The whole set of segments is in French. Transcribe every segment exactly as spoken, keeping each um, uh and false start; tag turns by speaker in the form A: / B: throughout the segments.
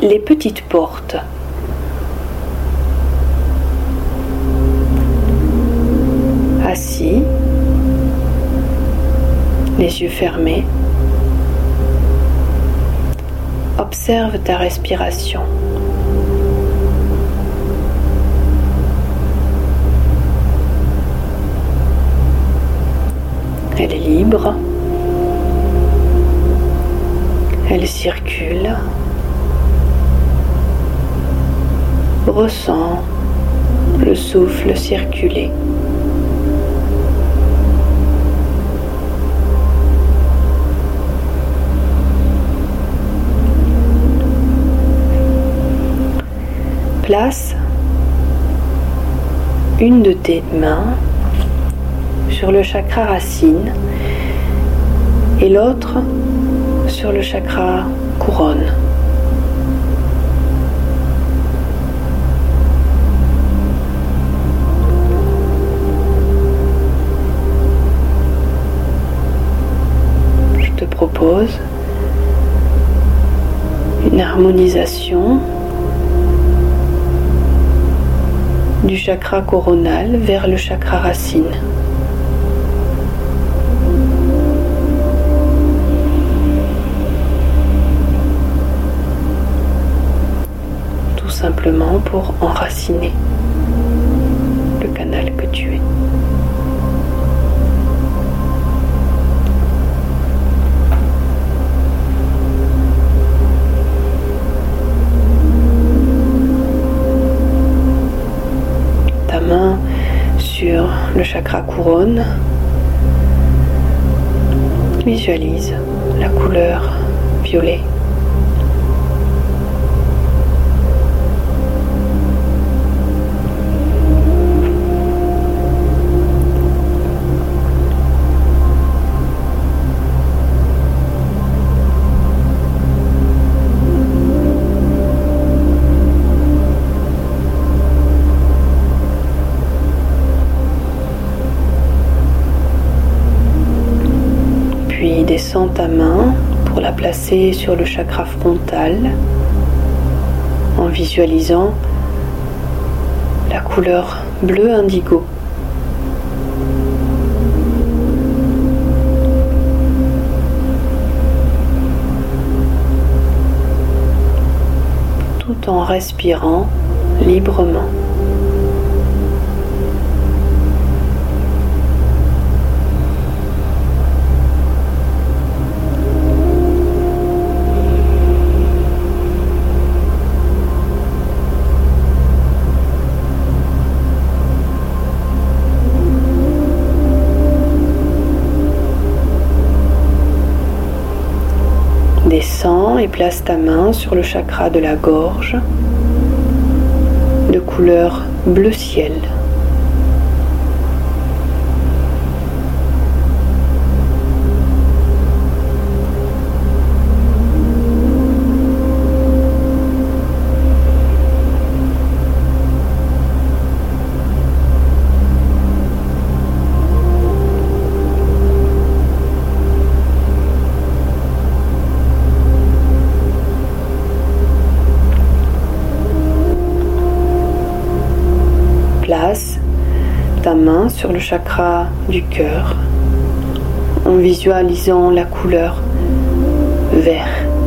A: les petites portes. Assis, les yeux fermés, observe ta respiration. Elle est libre, elle circule. Ressens le souffle circuler. Place une de tes mains sur le chakra racine et l'autre sur le chakra couronne. Je te propose une harmonisation du chakra coronal vers le chakra racine. Tout simplement pour enraciner le canal que tu es. Main sur le chakra couronne, visualise la couleur violet. Descends ta main pour la placer sur le chakra frontal en visualisant la couleur bleu indigo. Tout en respirant librement. Descends et place ta main sur le chakra de la gorge de couleur bleu ciel. Place ta main sur le chakra du cœur en visualisant la couleur vert.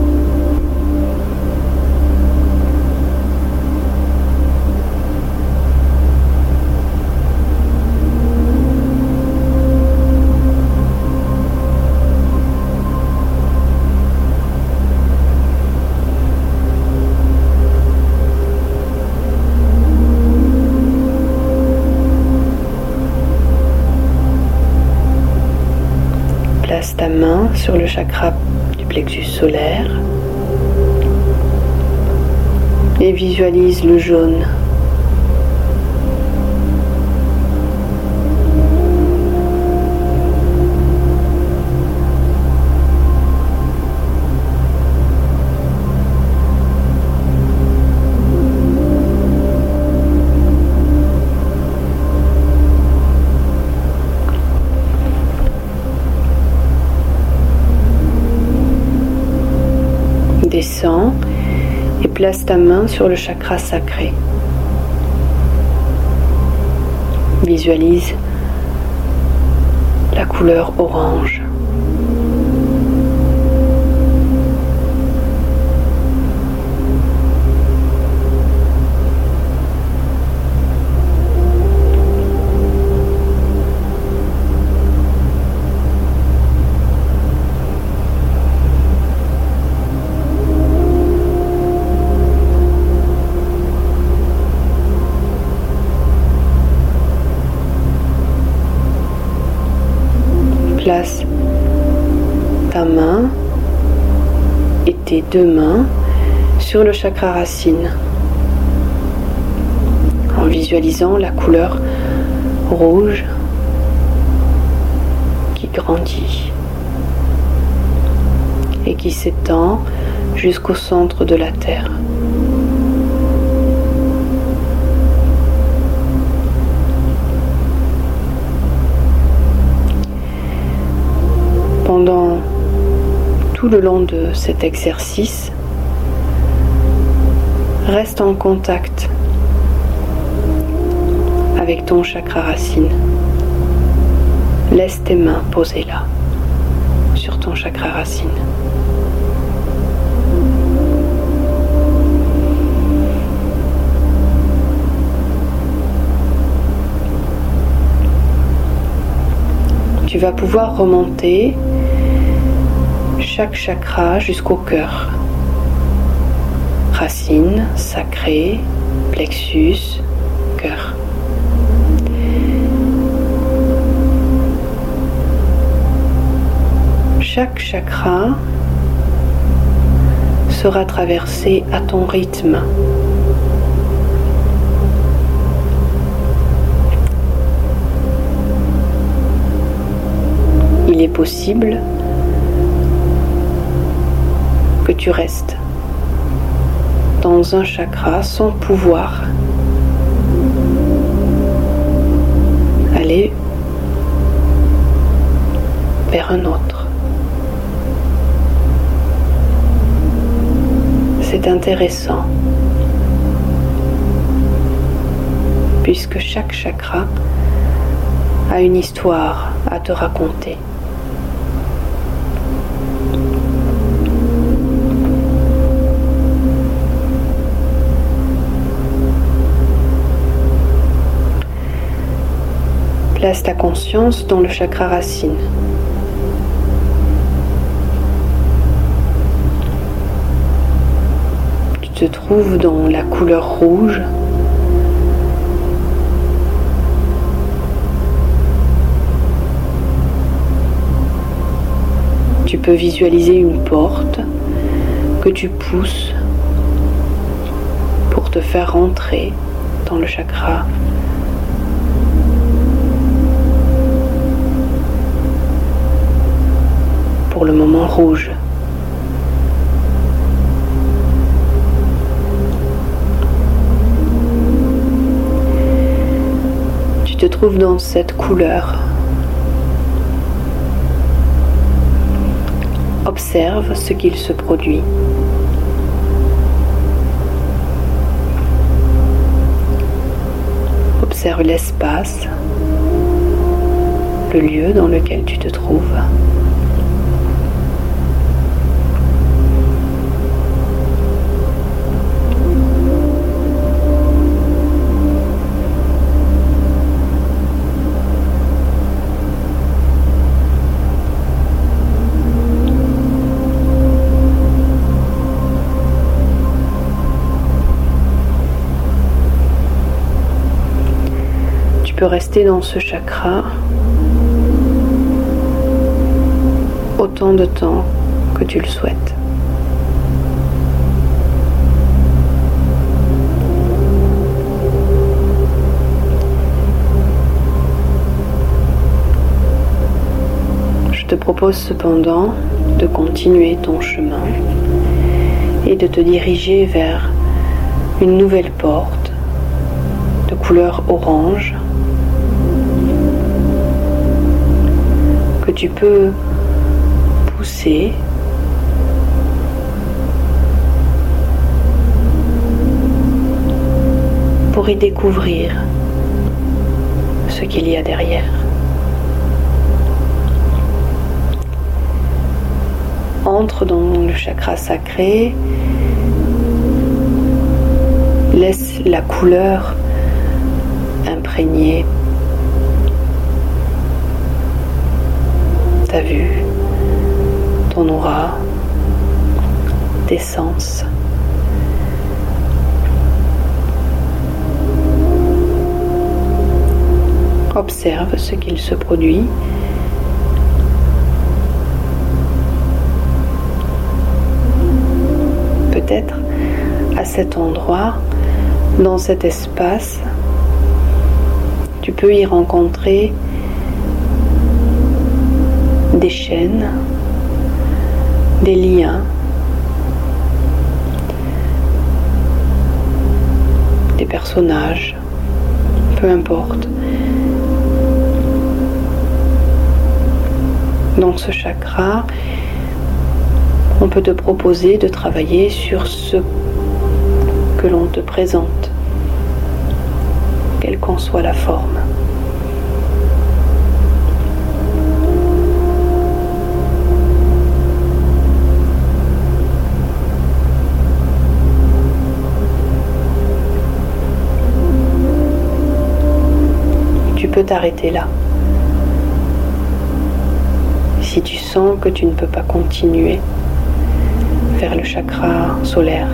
A: Place ta main sur le chakra du plexus solaire et visualise le jaune. Descends et place ta main sur le chakra sacré. Visualise la couleur orange. Place ta main et tes deux mains sur le chakra racine en visualisant la couleur rouge qui grandit et qui s'étend jusqu'au centre de la terre. Pendant tout le long de cet exercice, reste en contact avec ton chakra racine. Laisse tes mains posées là, sur ton chakra racine. Tu vas pouvoir remonter chaque chakra jusqu'au cœur. Racine, sacré, plexus, cœur. Chaque chakra sera traversé à ton rythme. Il est possible que tu restes dans un chakra sans pouvoir aller vers un autre. C'est intéressant puisque chaque chakra a une histoire à te raconter. Place ta conscience dans le chakra racine. Tu te trouves dans la couleur rouge. Tu peux visualiser une porte que tu pousses pour te faire rentrer dans le chakra. Pour le moment rouge. Tu te trouves dans cette couleur. Observe ce qu'il se produit. Observe l'espace, le lieu dans lequel tu te trouves. Tu peux rester dans ce chakra autant de temps que tu le souhaites. Je te propose cependant de continuer ton chemin et de te diriger vers une nouvelle porte de couleur orange que tu peux pousser pour y découvrir ce qu'il y a derrière. Entre dans le chakra sacré, laisse la couleur imprégner ta vue, ton aura, tes sens. Observe ce qu'il se produit. Peut-être à cet endroit, dans cet espace, tu peux y rencontrer des chaînes, des liens, des personnages, peu importe. Dans ce chakra, on peut te proposer de travailler sur ce que l'on te présente, quelle qu'en soit la forme. Tu peux t'arrêter là. Si tu sens que tu ne peux pas continuer vers le chakra solaire.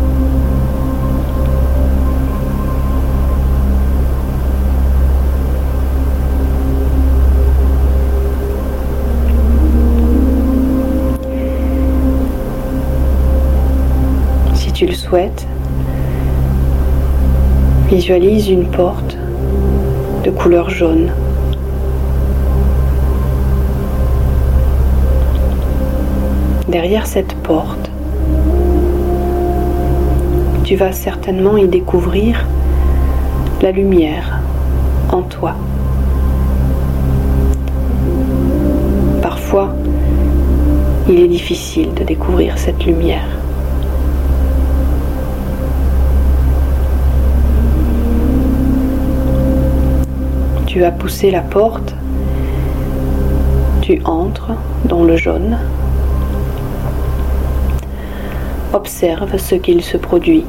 A: Si tu le souhaites, visualise une porte de couleur jaune. Derrière cette porte, tu vas certainement y découvrir la lumière en toi. Parfois, il est difficile de découvrir cette lumière. Tu vas pousser la porte, tu entres dans le jaune. Observe ce qu'il se produit.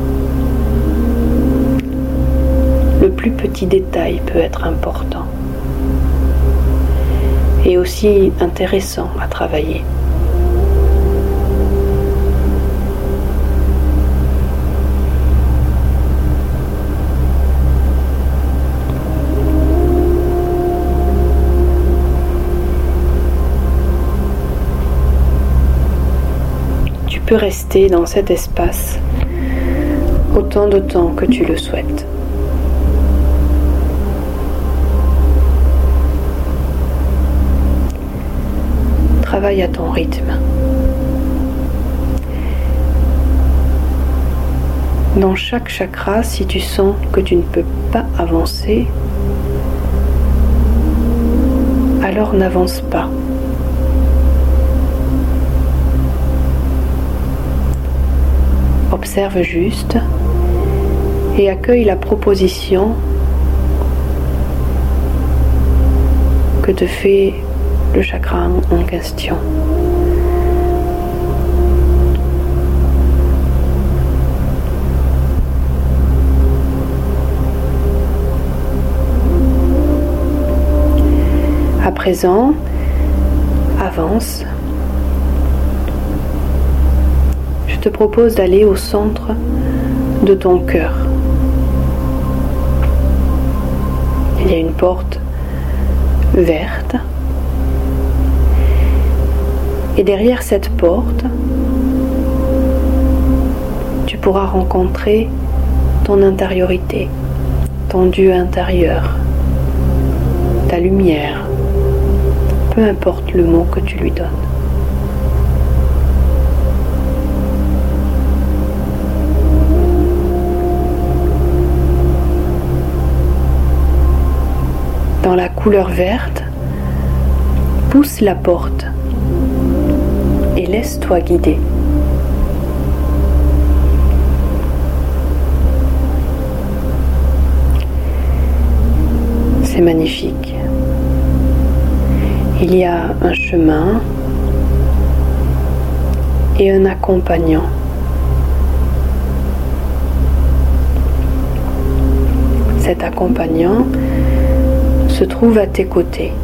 A: Le plus petit détail peut être important et aussi intéressant à travailler. Tu peux rester dans cet espace autant de temps que tu le souhaites. Travaille à ton rythme. Dans chaque chakra, si tu sens que tu ne peux pas avancer, alors n'avance pas. Observe juste et accueille la proposition que te fait le chakra en question. À présent, avance. Je te propose d'aller au centre de ton cœur. Il y a une porte verte. Et derrière cette porte, tu pourras rencontrer ton intériorité, ton Dieu intérieur, ta lumière, peu importe le mot que tu lui donnes. Dans la couleur verte, pousse la porte et laisse-toi guider. c'est magnifique. Il y a un chemin et un accompagnant. Cet accompagnant se trouve à tes côtés.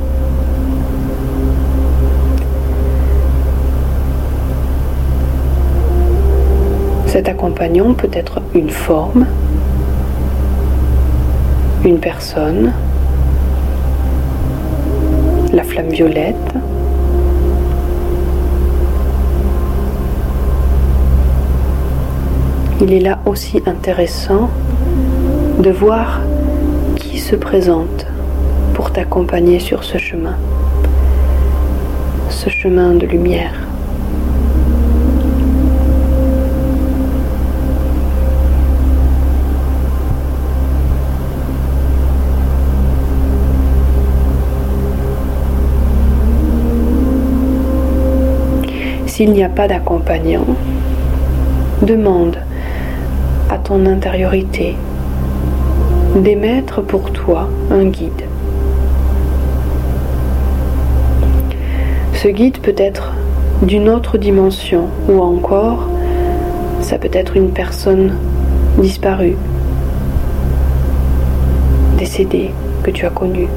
A: Cet accompagnant peut être une forme, une personne, la flamme violette, il est là aussi intéressant de voir qui se présente pour t'accompagner sur ce chemin, ce chemin de lumière. S'il n'y a pas d'accompagnant, demande à ton intériorité d'émettre pour toi un guide. Ce guide peut être d'une autre dimension ou encore ça peut être une personne disparue, décédée, que tu as connue.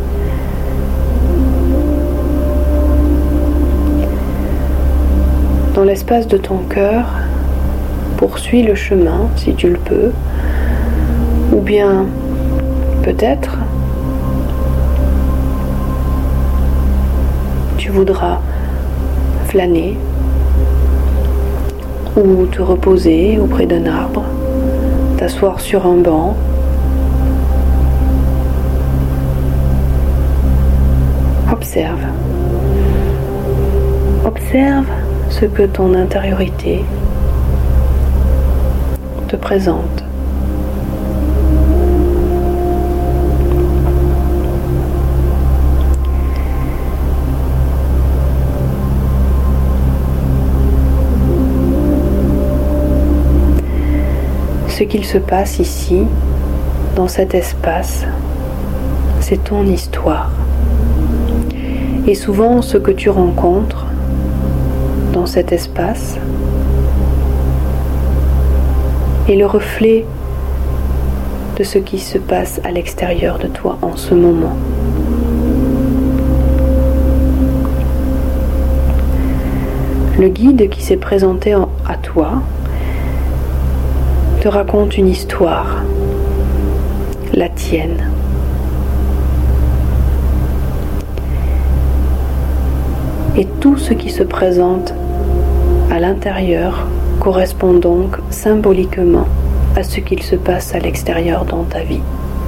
A: Dans l'espace de ton cœur, poursuis le chemin si tu le peux, ou bien peut-être tu voudras flâner ou te reposer auprès d'un arbre, t'asseoir sur un banc. Observe. Observe ce que ton intériorité te présente. Ce qu'il se passe ici, dans cet espace, c'est ton histoire. Et souvent, ce que tu rencontres dans cet espace est le reflet de ce qui se passe à l'extérieur de toi en ce moment. Le guide qui s'est présenté à toi te raconte une histoire, la tienne. Et tout ce qui se présente à l'intérieur correspond donc symboliquement à ce qu'il se passe à l'extérieur dans ta vie.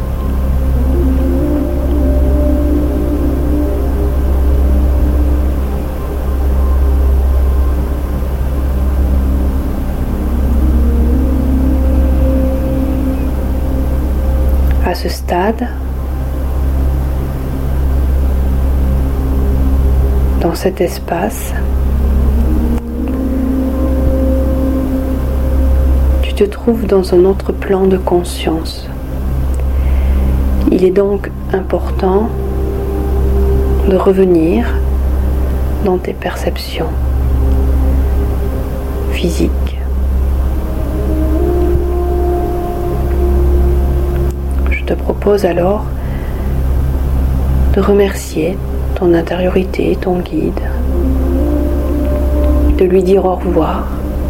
A: À ce stade, dans cet espace, tu te trouves dans un autre plan de conscience. Il est donc important de revenir dans tes perceptions physiques. Je te propose alors de remercier ton intériorité, ton guide, de lui dire au revoir,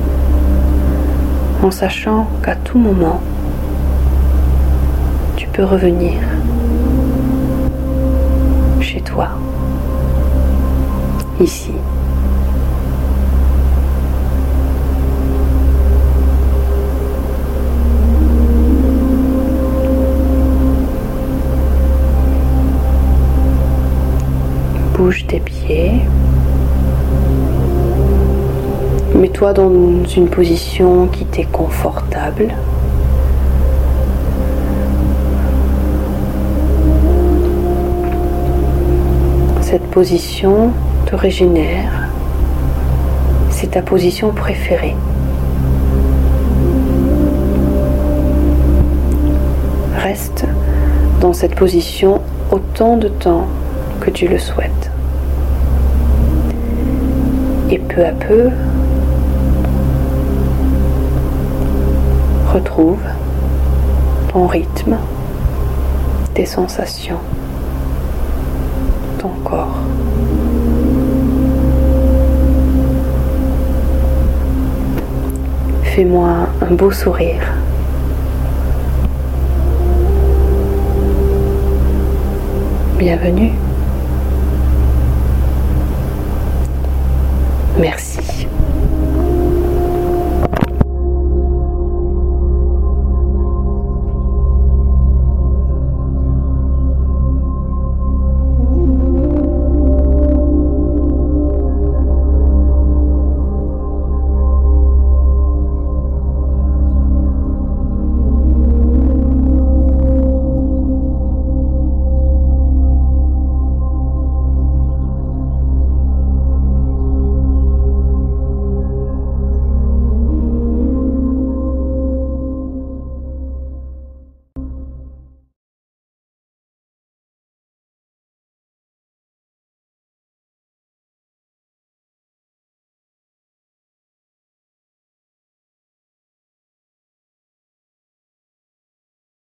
A: en sachant qu'à tout moment, tu peux revenir chez toi, ici. Bouge tes pieds. Mets-toi dans une position qui t'est confortable. Cette position te régénère. C'est ta position préférée. Reste dans cette position autant de temps que tu le souhaites. Et peu à peu, retrouve ton rythme, tes sensations, ton corps. Fais-moi un beau sourire. Bienvenue.